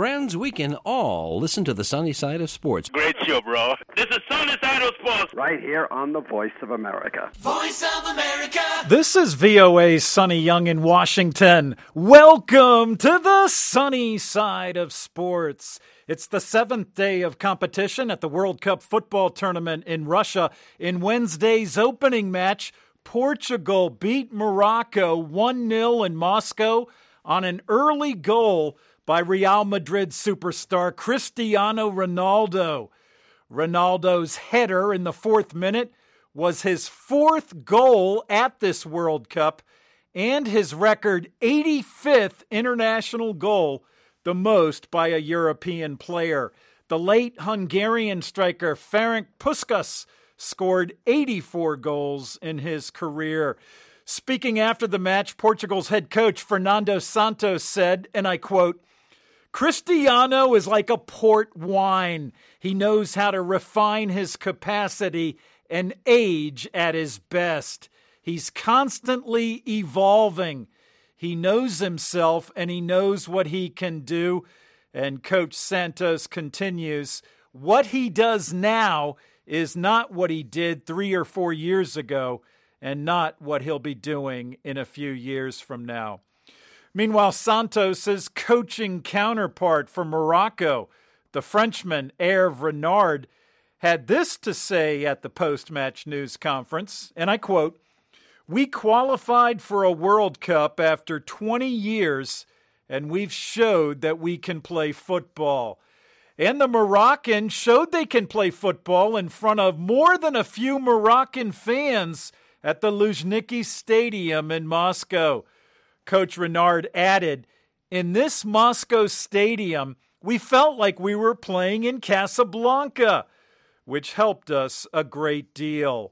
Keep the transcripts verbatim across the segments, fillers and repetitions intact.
friends, we can all listen to the sunny side of sports. Great show, bro. This is Sunny Side of Sports. Right here on the Voice of America. Voice of America. This is V O A's Sonny Young in Washington. Welcome to the sunny side of sports. It's the seventh day of competition at the World Cup football tournament in Russia. In Wednesday's opening match, Portugal beat Morocco one nil in Moscow on an early goal by Real Madrid superstar Cristiano Ronaldo. Ronaldo's header in the fourth minute was his fourth goal at this World Cup and his record eighty-fifth international goal, the most by a European player. The late Hungarian striker Ferenc Puskás scored eighty-four goals in his career. Speaking after the match, Portugal's head coach Fernando Santos said, and I quote, "Cristiano is like a port wine. He knows how to refine his capacity and age at his best. He's constantly evolving. He knows himself and he knows what he can do." And Coach Santos continues, "What he does now is not what he did three or four years ago and not what he'll be doing in a few years from now." Meanwhile, Santos' coaching counterpart for Morocco, the Frenchman Hervé Renard, had this to say at the post-match news conference, and I quote, "We qualified for a World Cup after twenty years, and we've showed that we can play football." And the Moroccans showed they can play football in front of more than a few Moroccan fans at the Luzhniki Stadium in Moscow. Coach Renard added, "In this Moscow stadium, we felt like we were playing in Casablanca," which helped us a great deal.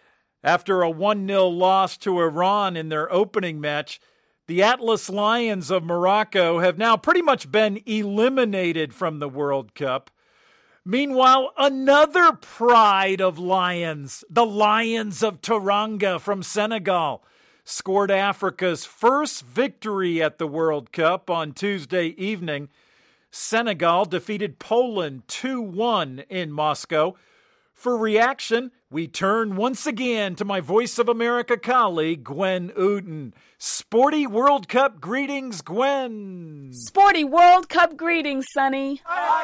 After a one nil loss to Iran in their opening match, the Atlas Lions of Morocco have now pretty much been eliminated from the World Cup. Meanwhile, another pride of Lions, the Lions of Teranga from Senegal, scored Africa's first victory at the World Cup on Tuesday evening. Senegal defeated Poland two one in Moscow. For reaction, we turn once again to my Voice of America colleague, Gwen Uden. Sporty World Cup greetings, Gwen. Sporty World Cup greetings, Sonny.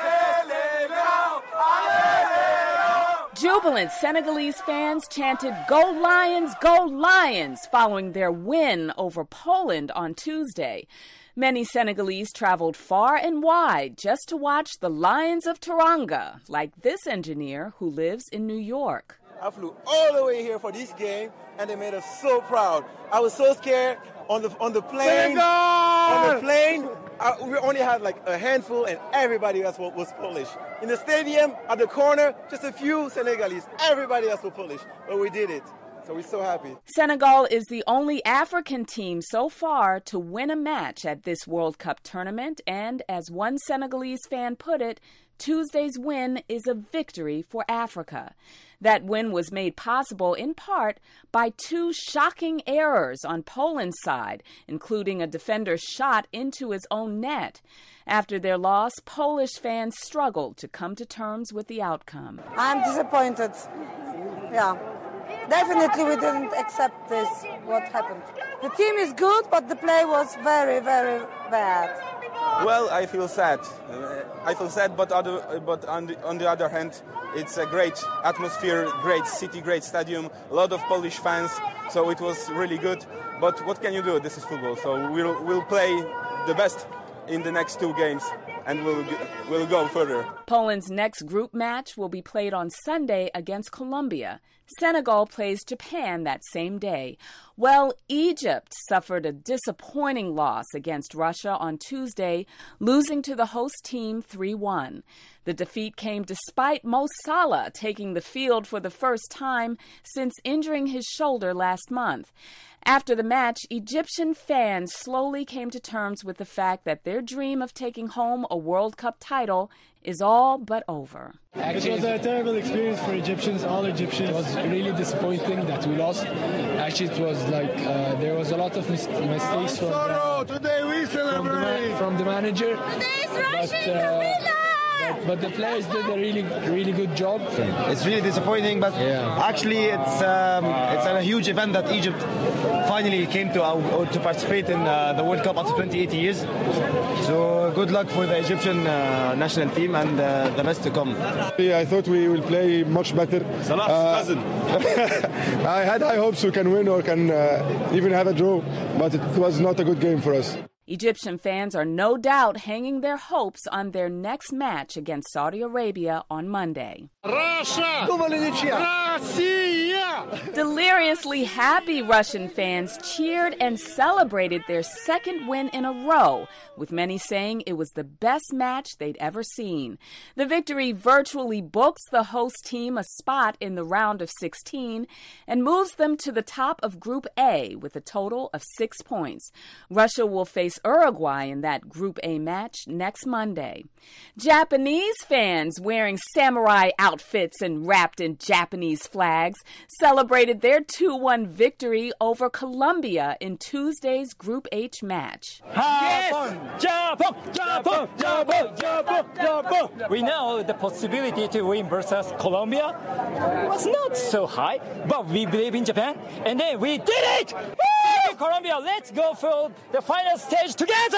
Jubilant Senegalese fans chanted, "Go Lions, go Lions," following their win over Poland on Tuesday. Many Senegalese traveled far and wide just to watch the Lions of Teranga, like this engineer who lives in New York. I flew all the way here for this game, and they made us so proud. I was so scared on the on the plane. On the plane, I, we only had like a handful, and everybody else was, was Polish. In the stadium, at the corner, just a few Senegalese. Everybody else was Polish, but we did it. So we're so happy. Senegal is the only African team so far to win a match at this World Cup tournament, and as one Senegalese fan put it, Tuesday's win is a victory for Africa. That win was made possible in part by two shocking errors on Poland's side, including a defender's shot into his own net. After their loss, Polish fans struggled to come to terms with the outcome. I'm disappointed. Yeah. Definitely we didn't accept this, what happened. The team is good, but the play was very, very bad. Well, I feel sad. Uh, I feel sad, but other, but on the, on the other hand, it's a great atmosphere, great city, great stadium, a lot of Polish fans, so it was really good. But what can you do? This is football, so we'll we'll play the best in the next two games, and we'll we'll go further. Poland's next group match will be played on Sunday against Colombia. Senegal plays Japan that same day. Well, Egypt suffered a disappointing loss against Russia on Tuesday, losing to the host team three one. The defeat came despite Mo Salah taking the field for the first time since injuring his shoulder last month. After the match, Egyptian fans slowly came to terms with the fact that their dream of taking home a World Cup title is all but over. It was a terrible experience for Egyptians, all Egyptians. It was really disappointing that we lost. Actually, it was like uh, there was a lot of mis- mistakes from the, Today we from, the ma- from the manager. But, uh, but, but the players did a really, really good job. It's really disappointing, but Yeah. actually it's um, it's a huge event that Egypt finally came to uh, to participate in uh, the World Cup after twenty-eight years. So good luck for the Egyptian uh, national team and uh, the best to come. I thought we will play much better. Salah's Uh, cousin. I had high hopes we can win or can uh, even have a draw, but it was not a good game for us. Egyptian fans are no doubt hanging their hopes on their next match against Saudi Arabia on Monday. Russia! Deliriously happy Russian fans cheered and celebrated their second win in a row, with many saying it was the best match they'd ever seen. The victory virtually books the host team a spot in the round of sixteen and moves them to the top of Group A with a total of six points. Russia will face Uruguay in that Group A match next Monday. Japanese fans wearing samurai outfits and wrapped in Japanese flags celebrated their two one victory over Colombia in Tuesday's Group H match. Yes! Japan! Japan! Japan! Japan! Japan! We know the possibility to win versus Colombia was not so high, but we believe in Japan, and then we did it! Woo! Colombia, let's go for the final stage together!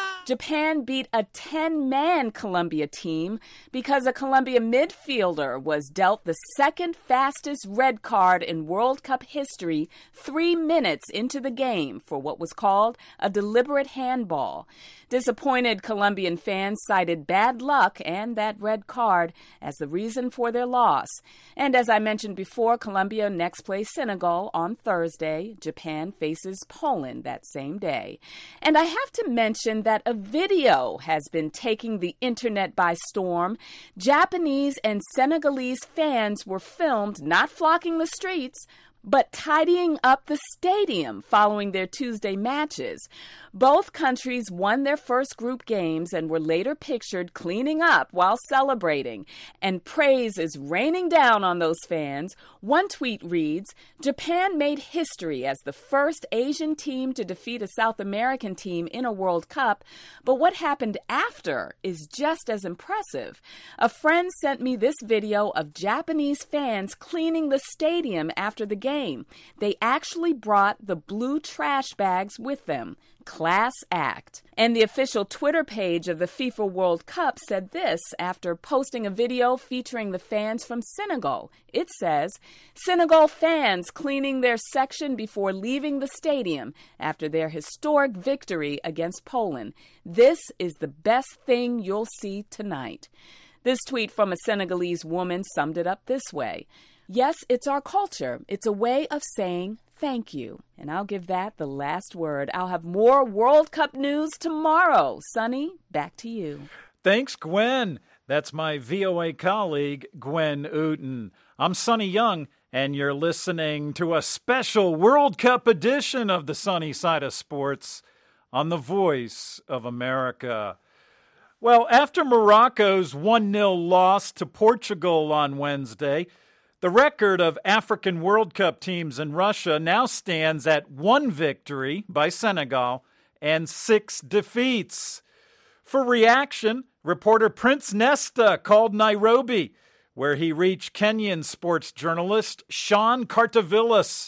Japan beat a ten-man Colombia team because a Colombia midfielder was dealt the second fastest red card in World Cup history three minutes into the game for what was called a deliberate handball. Disappointed Colombian fans cited bad luck and that red card as the reason for their loss. And as I mentioned before, Colombia next plays Senegal on Thursday. Japan faces Poland that same day. And I have to mention that a video has been taking the internet by storm. Japanese and Senegalese fans were filmed not flocking the streets, but tidying up the stadium following their Tuesday matches. Both countries won their first group games and were later pictured cleaning up while celebrating. And praise is raining down on those fans. One tweet reads, "Japan made history as the first Asian team to defeat a South American team in a World Cup, but what happened after is just as impressive." A friend sent me this video of Japanese fans cleaning the stadium after the game. They actually brought the blue trash bags with them. Class act. And the official Twitter page of the FIFA World Cup said this after posting a video featuring the fans from Senegal. It says, "Senegal fans cleaning their section before leaving the stadium after their historic victory against Poland. This is the best thing you'll see tonight." This tweet from a Senegalese woman summed it up this way. "Yes, it's our culture. It's a way of saying thank you." And I'll give that the last word. I'll have more World Cup news tomorrow. Sonny, back to you. Thanks, Gwen. That's my V O A colleague, Gwen Ooten. I'm Sonny Young, and you're listening to a special World Cup edition of the Sunny Side of Sports on the Voice of America. Well, after Morocco's one nil loss to Portugal on Wednesday, the record of African World Cup teams in Russia now stands at one victory by Senegal and six defeats. For reaction, reporter Prince Nesta called Nairobi, where he reached Kenyan sports journalist Sean Kartavilis.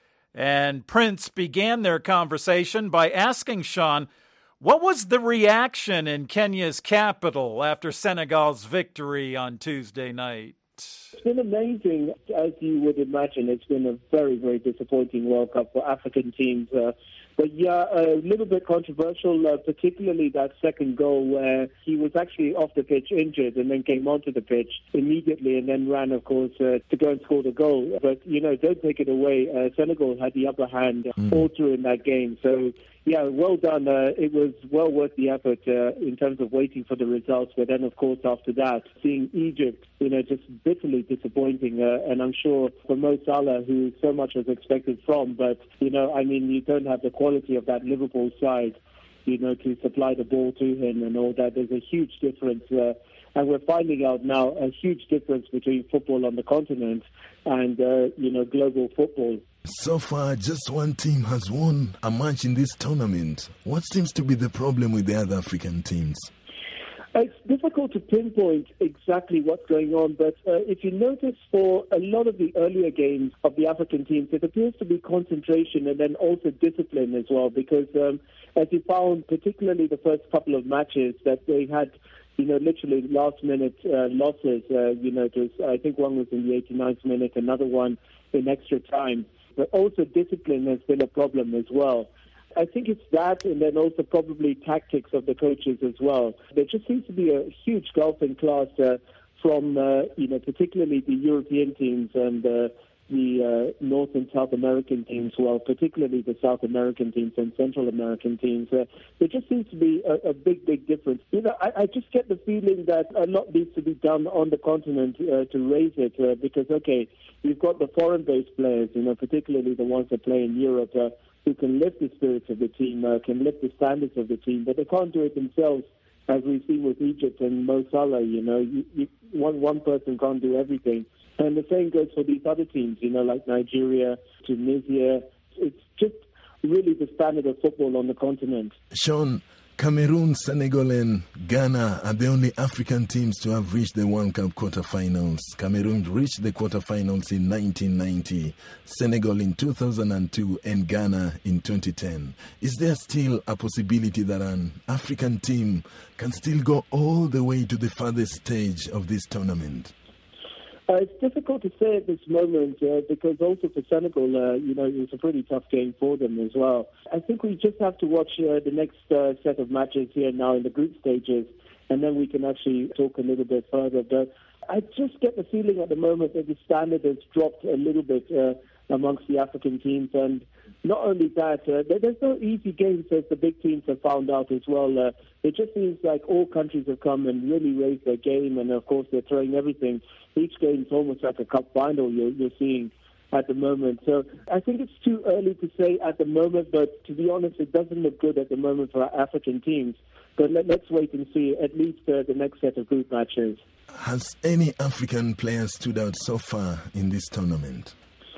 And Prince began their conversation by asking Sean, what was the reaction in Kenya's capital after Senegal's victory on Tuesday night? It's been amazing, as you would imagine. It's been a very, very disappointing World Cup for African teams. Uh, but yeah, a little bit controversial, uh, particularly that second goal where he was actually off the pitch injured and then came onto the pitch immediately and then ran, of course, uh, to go and score the goal. But, you know, don't take it away. Uh, Senegal had the upper hand mm. all through in that game. So, yeah, well done. Uh, it was well worth the effort uh, in terms of waiting for the results. But then, of course, after that, seeing Egypt, you know, just bitterly disappointing. Uh, and I'm sure for Mo Salah, who so much was expected from, but, you know, I mean, you don't have the quality of that Liverpool side, you know, to supply the ball to him and all that. There's a huge difference. Uh, and we're finding out now a huge difference between football on the continent and, uh, you know, global football. So far, just one team has won a match in this tournament. What seems to be the problem with the other African teams? It's difficult to pinpoint exactly what's going on, but uh, if you notice for a lot of the earlier games of the African teams, it appears to be concentration and then also discipline as well, because um, as you found, particularly the first couple of matches, that they had, you know, literally last-minute uh, losses. Uh, you know, it was, I think one was in the eighty-ninth minute, another one in extra time. But also discipline has been a problem as well. I think it's that, and then also probably tactics of the coaches as well. There just seems to be a huge gulf in class uh, from, uh, you know, particularly the European teams and uh, the uh, North and South American teams, well, particularly the South American teams and Central American teams. Uh, there just seems to be a, a big, big difference. You know, I, I just get the feeling that a lot needs to be done on the continent uh, to raise it, uh, because, okay, you've got the foreign-based players, you know, particularly the ones that play in Europe, uh, who can lift the spirits of the team, uh, can lift the standards of the team, but they can't do it themselves, as we've seen with Egypt and Mo Salah. You know, you, you, one one person can't do everything. And the same goes for these other teams, you know, like Nigeria, Tunisia. It's just really the standard of football on the continent. Sean, Cameroon, Senegal and Ghana are the only African teams to have reached the World Cup quarterfinals. Cameroon reached the quarterfinals in nineteen ninety, Senegal in two thousand two and Ghana in twenty ten. Is there still a possibility that an African team can still go all the way to the farthest stage of this tournament? Uh, it's difficult to say at this moment uh, because also for Senegal, uh, you know, it was a pretty tough game for them as well. I think we just have to watch uh, the next uh, set of matches here now in the group stages, and then we can actually talk a little bit further. But I just get the feeling at the moment that the standard has dropped a little bit uh, amongst the African teams. And not only that, uh, there's no easy games as the big teams have found out as well. Uh, it just seems like all countries have come and really raised their game, and of course they're throwing everything. Each game is almost like a cup final you're, you're seeing at the moment. So I think it's too early to say at the moment, but to be honest, it doesn't look good at the moment for our African teams. But let, let's wait and see at least uh, the next set of group matches. Has any African player stood out so far in this tournament?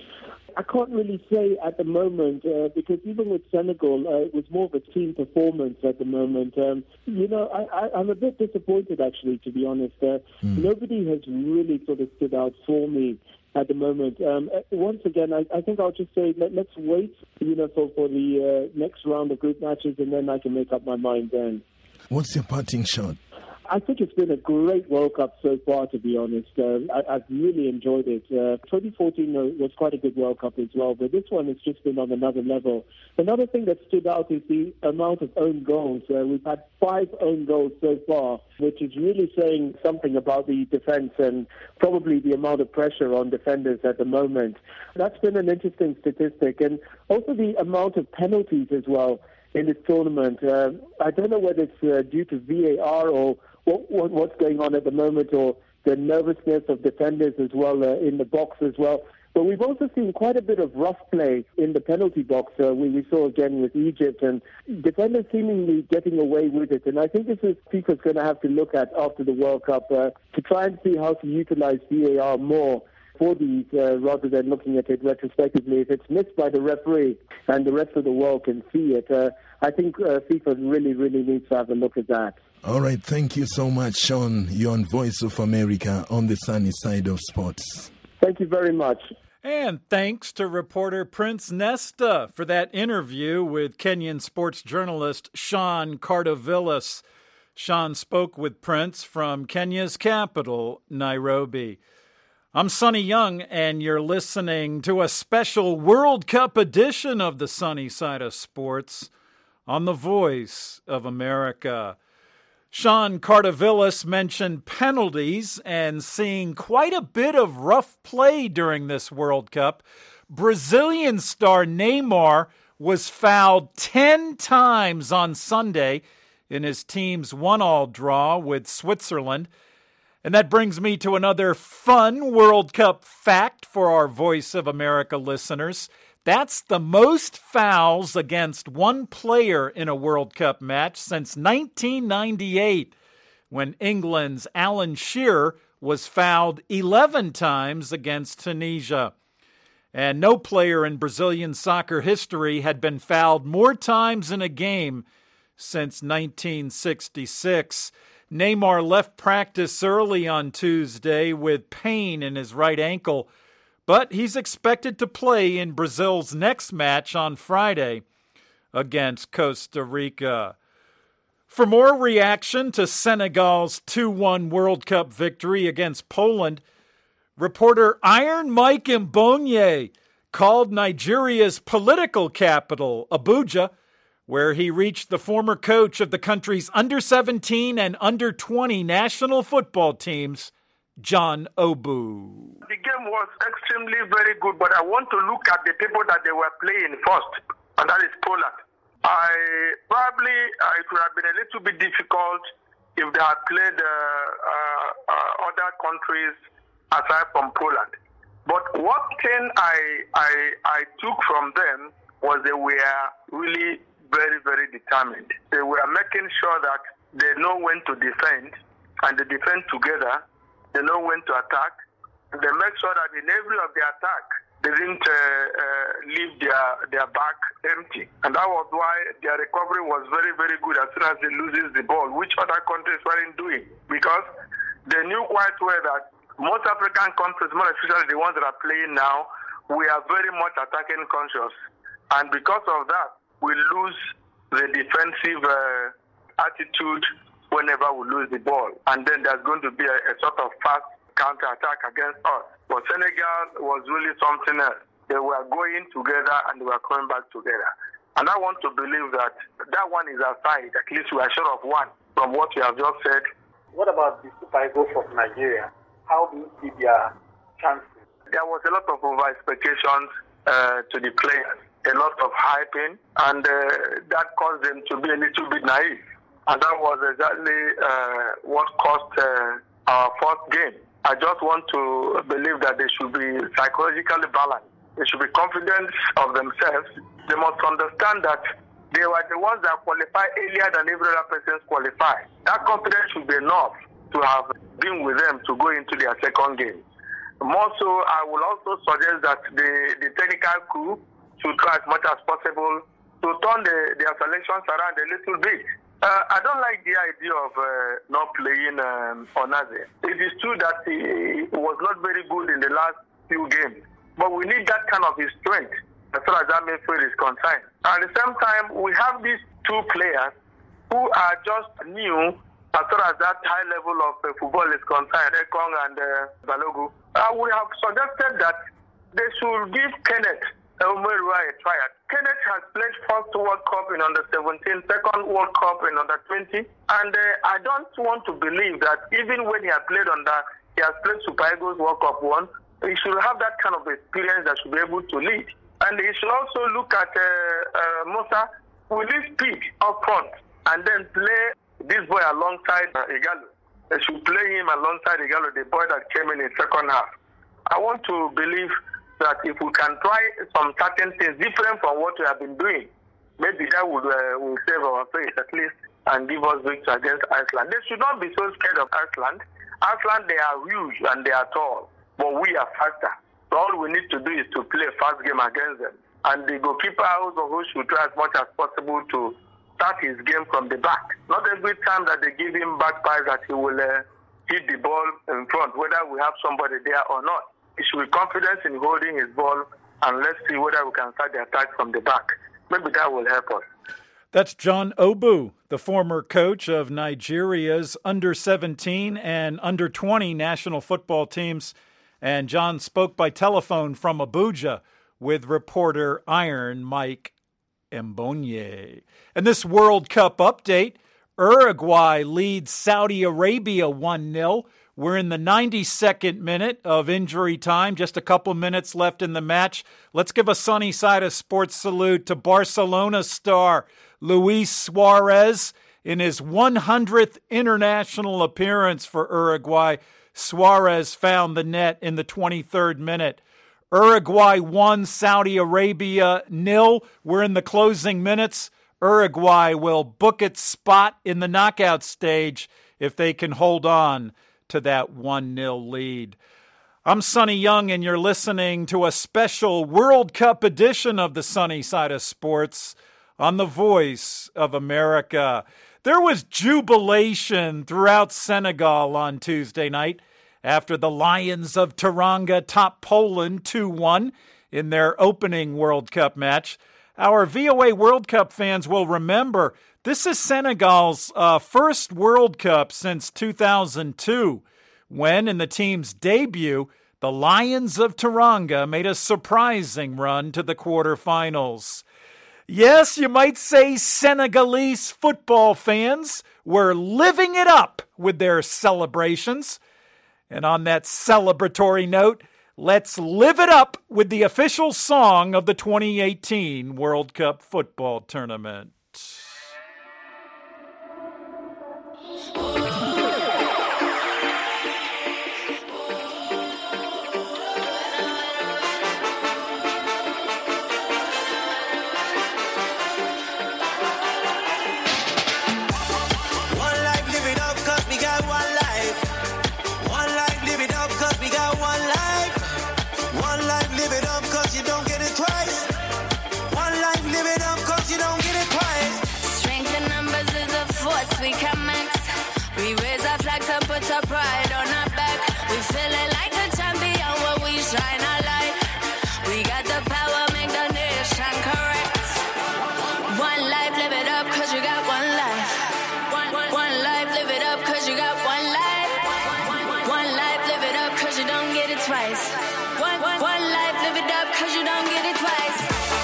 I can't really say at the moment uh, because even with Senegal, uh, it was more of a team performance at the moment. Um, you know, I, I, I'm a bit disappointed actually, to be honest. Uh, mm. Nobody has really sort of stood out for me at the moment. Um, once again, I, I think I'll just say let, let's wait, you know, for, for the uh, next round of group matches, and then I can make up my mind then. What's your parting shot? I think it's been a great World Cup so far, to be honest. Uh, I, I've really enjoyed it. Uh, twenty fourteen was quite a good World Cup as well, but this one has just been on another level. Another thing that stood out is the amount of own goals. Uh, we've had five own goals so far, which is really saying something about the defense and probably the amount of pressure on defenders at the moment. That's been an interesting statistic. And also the amount of penalties as well in this tournament. Uh, I don't know whether it's uh, due to V A R or what, what, what's going on at the moment, or the nervousness of defenders as well uh, in the box as well. But we've also seen quite a bit of rough play in the penalty box. Uh, we, we saw again with Egypt, and defenders seemingly getting away with it. And I think this is FIFA's going to have to look at after the World Cup uh, to try and see how to utilize V A R more for these, uh, rather than looking at it retrospectively. If it's missed by the referee and the rest of the world can see it, uh, I think uh, FIFA really, really needs to have a look at that. All right, thank you so much, Sean. You're on Voice of America on the sunny side of sports. Thank you very much. And thanks to reporter Prince Nesta for that interview with Kenyan sports journalist Sean Cardovillas. Sean spoke with Prince from Kenya's capital, Nairobi. I'm Sonny Young, and you're listening to a special World Cup edition of the Sunny Side of Sports on the Voice of America. Sean Cardovillas mentioned penalties and seeing quite a bit of rough play during this World Cup. Brazilian star Neymar was fouled ten times on Sunday in his team's one-all draw with Switzerland. And that brings me to another fun World Cup fact for our Voice of America listeners. That's the most fouls against one player in a World Cup match since nineteen ninety-eight, when England's Alan Shearer was fouled eleven times against Tunisia. And no player in Brazilian soccer history had been fouled more times in a game since nineteen sixty-six. Neymar left practice early on Tuesday with pain in his right ankle, but he's expected to play in Brazil's next match on Friday against Costa Rica. For more reaction to Senegal's two one World Cup victory against Poland, reporter Iron Mike Mbonye called Nigeria's political capital, Abuja, where he reached the former coach of the country's under seventeen and under twenty national football teams, John Obu. The game was extremely very good, but I want to look at the people that they were playing first, and that is Poland. I probably uh, it would have been a little bit difficult if they had played uh, uh, uh, other countries aside from Poland. But one thing I, I I took from them was they were really very, very determined. They were making sure that they know when to defend, and they defend together. They know when to attack. And they make sure that in every of the attack, they didn't uh, uh, leave their, their back empty. And that was why their recovery was very, very good as soon as they loses the ball, which other countries weren't doing. Because they knew quite well that most African countries, more especially the ones that are playing now, we are very much attacking conscious. And because of that, we lose the defensive uh, attitude whenever we lose the ball. And then there's going to be a, a sort of fast counter-attack against us. But Senegal was really something else. They were going together and they were coming back together. And I want to believe that that one is aside. At least we are sure of one from what you have just said. What about the Super Eagles of Nigeria? How do you see their chances? There was a lot of over-expectations uh, to the players. A lot of hyping, and uh, that caused them to be a little bit naive. And that was exactly uh, what cost uh, our first game. I just want to believe that they should be psychologically balanced. They should be confident of themselves. They must understand that they were the ones that qualified earlier than every other person qualified. That confidence should be enough to have been with them to go into their second game. More so, I will also suggest that the, the technical crew to try as much as possible to turn the, their selections around a little bit. Uh, I don't like the idea of uh, not playing um, Onaze. It is true that he was not very good in the last few games, but we need that kind of his strength as far as that midfield is concerned. At the same time, we have these two players who are just new as far as that high level of uh, football is concerned, Ekong and uh, Balogu. Uh, we have suggested that they should give Kenneth Umerua a try. Kenneth has played first World Cup in under seventeen, second World Cup in under twenty, and uh, I don't want to believe that even when he has played under, he has played Super Eagles World Cup one, he should have that kind of experience that should be able to lead. And he should also look at uh, uh, Musa, who will speed up front, and then play this boy alongside uh, Igalo. They should play him alongside Igalo, the boy that came in the second half. I want to believe that if we can try some certain things different from what we have been doing, maybe that would uh, will save our face at least and give us victory against Iceland. They should not be so scared of Iceland. Iceland, they are huge and they are tall, but we are faster. So all we need to do is to play a fast game against them. And the goalkeeper also who should try as much as possible to start his game from the back. Not every time that they give him back pass that he will uh, hit the ball in front, whether we have somebody there or not. He should be confident in holding his ball, and let's see whether we can start the attack from the back. Maybe that will help us. That's John Obu, the former coach of Nigeria's under seventeen and under twenty national football teams. And John spoke by telephone from Abuja with reporter Iron Mike Mbonye. And this World Cup update, Uruguay leads Saudi Arabia one nil. We're in the ninety-second minute of injury time, just a couple minutes left in the match. Let's give a sunny side of sports salute to Barcelona star Luis Suarez. in his one hundredth international appearance for Uruguay. Suarez found the net in the twenty-third minute. Uruguay won, Saudi Arabia nil. We're in the closing minutes. Uruguay will book its spot in the knockout stage if they can hold on to that one nil lead. I'm Sonny Young, and you're listening to a special World Cup edition of the Sunny Side of Sports on the Voice of America. There was jubilation throughout Senegal on Tuesday night after the Lions of Teranga topped Poland two one in their opening World Cup match. Our V O A World Cup fans will remember this is Senegal's uh, first World Cup since two thousand two, when, in the team's debut, the Lions of Teranga made a surprising run to the quarterfinals. Yes, you might say Senegalese football fans were living it up with their celebrations. And on that celebratory note, let's live it up with the official song of the twenty eighteen World Cup football tournament. We can mix. We raise our flags and put our pride on our back. We feel it like a champion when we shine our light. We got the power, make the nation correct. One life, live it up, cause you got one life. One, one, one life, live it up, cause you got one life. One life, live it up, cause you don't get it twice. One, one, one life, live it up, cause you don't get it twice.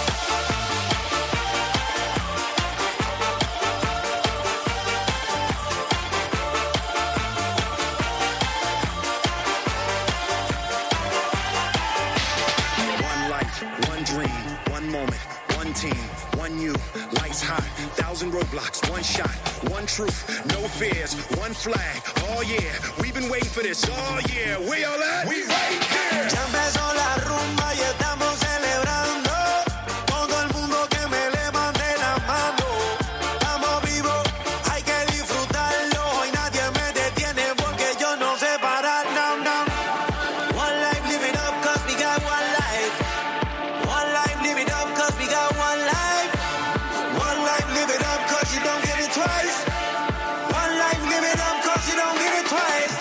You, lights high, thousand roadblocks, one shot, one truth, no fears, one flag. Oh yeah, we've been waiting for this. Oh yeah, we all at? We right here. Ya empezó la rumba y estamos celebrando. Todo el mundo que me levante la mano. Estamos vivos, hay que disfrutarlo. Hoy nadie me detiene porque yo no sé parar. No, no. One life, live it up, cause we got one life. One life, live it up, cause we got one life. Live it up cause you don't get it twice. One life, live it up cause you don't get it twice.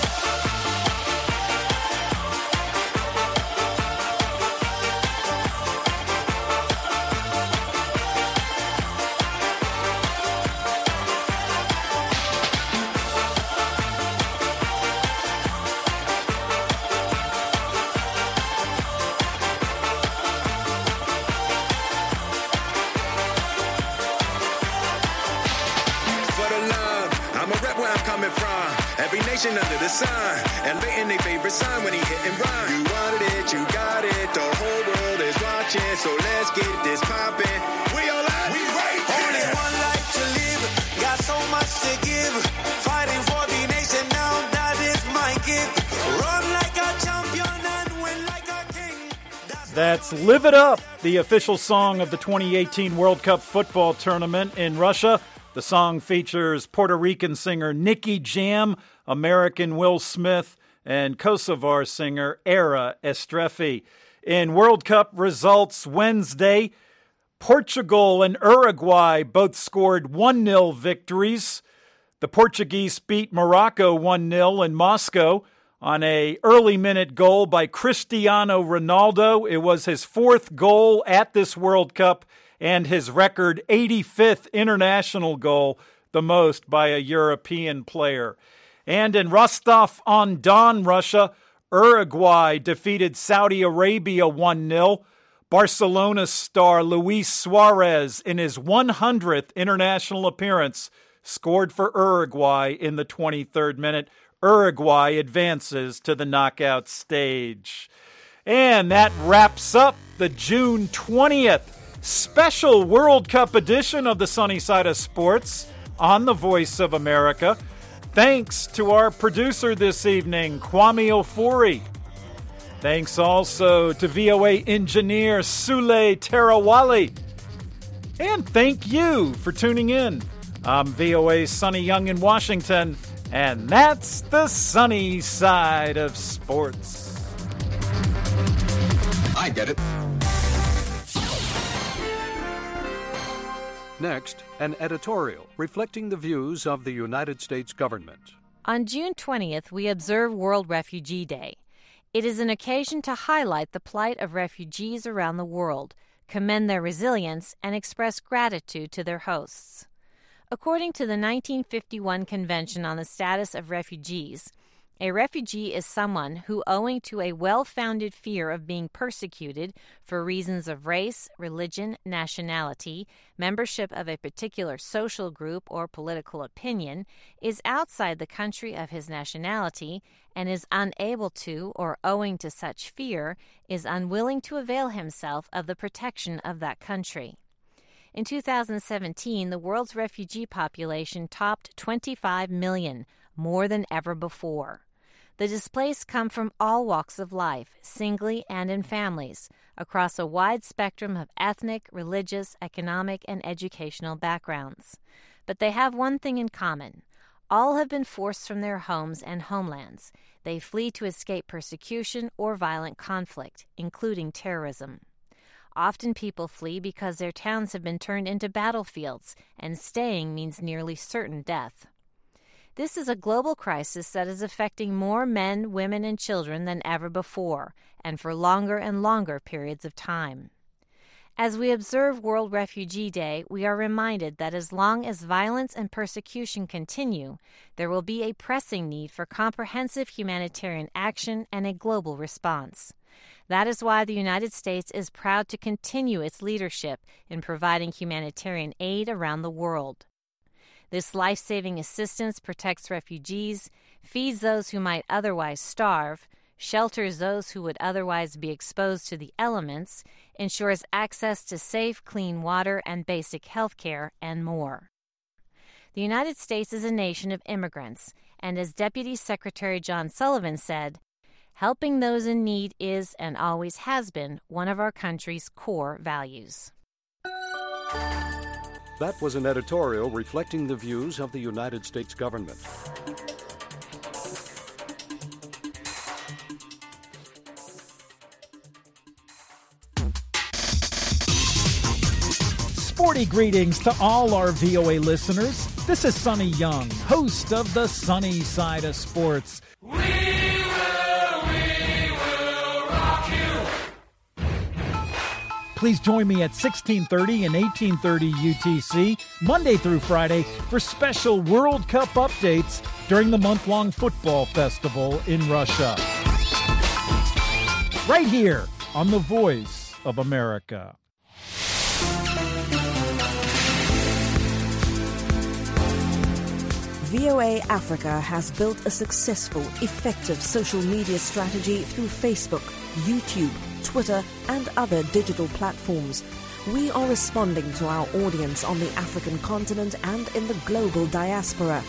Under the sun, elevating their favorite sign when he hit and run. You wanted it, you got it. The whole world is watching, so let's get this poppin'. We all out, we right here. Only one life to live, got so much to give. Fighting for the nation now, that is my gift. Run like a champion and win like a king. That's, That's Live It Up, the official song of the twenty eighteen World Cup football tournament in Russia. The song features Puerto Rican singer Nicky Jam, American Will Smith, and Kosovar singer Era Estrefi. In World Cup results Wednesday, Portugal and Uruguay both scored one nil victories. The Portuguese beat Morocco one nil in Moscow on a early minute goal by Cristiano Ronaldo. It was his fourth goal at this World Cup and his record eighty-fifth international goal, the most by a European player. And in Rostov-on-Don, Russia, Uruguay defeated Saudi Arabia one nil. Barcelona star Luis Suarez, in his one hundredth international appearance, scored for Uruguay in the twenty-third minute. Uruguay advances to the knockout stage. And that wraps up the June twentieth special World Cup edition of the Sunny Side of Sports on the Voice of America. Thanks to our producer this evening, Kwame Ofori. Thanks also to V O A engineer Sule Terawali. And thank you for tuning in. I'm V O A's Sonny Young in Washington, and that's the sunny side of sports. I get it. Next, an editorial reflecting the views of the United States government. On June twentieth, we observe World Refugee Day. It is an occasion to highlight the plight of refugees around the world, commend their resilience, and express gratitude to their hosts. According to the nineteen fifty-one Convention on the Status of Refugees, a refugee is someone who, owing to a well-founded fear of being persecuted for reasons of race, religion, nationality, membership of a particular social group, or political opinion, is outside the country of his nationality and is unable to, or owing to such fear, is unwilling to avail himself of the protection of that country. In two thousand seventeen, the world's refugee population topped twenty-five million, more than ever before. The displaced come from all walks of life, singly and in families, across a wide spectrum of ethnic, religious, economic, and educational backgrounds. But they have one thing in common. All have been forced from their homes and homelands. They flee to escape persecution or violent conflict, including terrorism. Often people flee because their towns have been turned into battlefields, and staying means nearly certain death. This is a global crisis that is affecting more men, women, and children than ever before, and for longer and longer periods of time. As we observe World Refugee Day, we are reminded that as long as violence and persecution continue, there will be a pressing need for comprehensive humanitarian action and a global response. That is why the United States is proud to continue its leadership in providing humanitarian aid around the world. This life-saving assistance protects refugees, feeds those who might otherwise starve, shelters those who would otherwise be exposed to the elements, ensures access to safe, clean water and basic health care, and more. The United States is a nation of immigrants, and as Deputy Secretary John Sullivan said, helping those in need is and always has been one of our country's core values. That was an editorial reflecting the views of the United States government. Sporty greetings to all our V O A listeners. This is Sonny Young, host of the Sunny Side of Sports. We will, we will rock you. Please join me at sixteen thirty and eighteen thirty U T C, Monday through Friday, for special World Cup updates during the month-long football festival in Russia. Right here on the Voice of America. V O A Africa has built a successful, effective social media strategy through Facebook, YouTube, Twitter, and other digital platforms. We are responding to our audience on the African continent and in the global diaspora.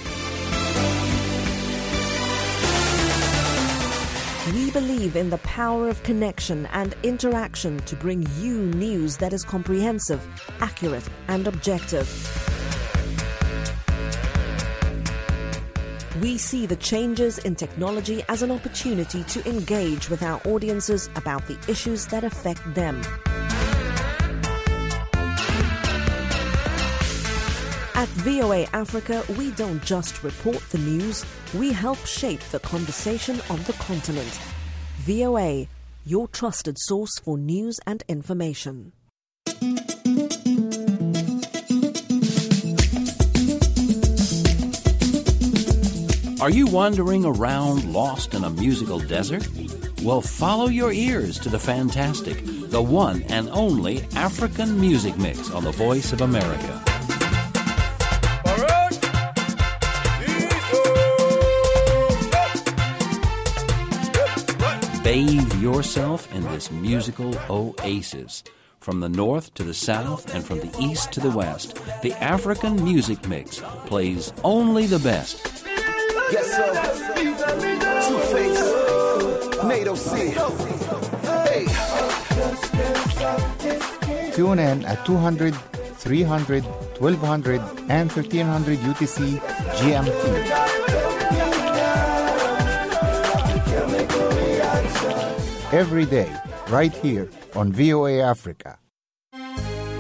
We believe in the power of connection and interaction to bring you news that is comprehensive, accurate, and objective. We see the changes in technology as an opportunity to engage with our audiences about the issues that affect them. At V O A Africa, we don't just report the news, we help shape the conversation on the continent. V O A, your trusted source for news and information. Are you wandering around lost in a musical desert? Well, follow your ears to the fantastic, the one and only African Music Mix on the Voice of America. Bathe yourself in this musical oasis. From the north to the south and from the east to the west, the African Music Mix plays only the best. Yes, sir. Two-Face. NATO C. Hey. Tune in at two hundred, three hundred, twelve hundred, and thirteen hundred U T C G M T. Every day, right here on V O A Africa.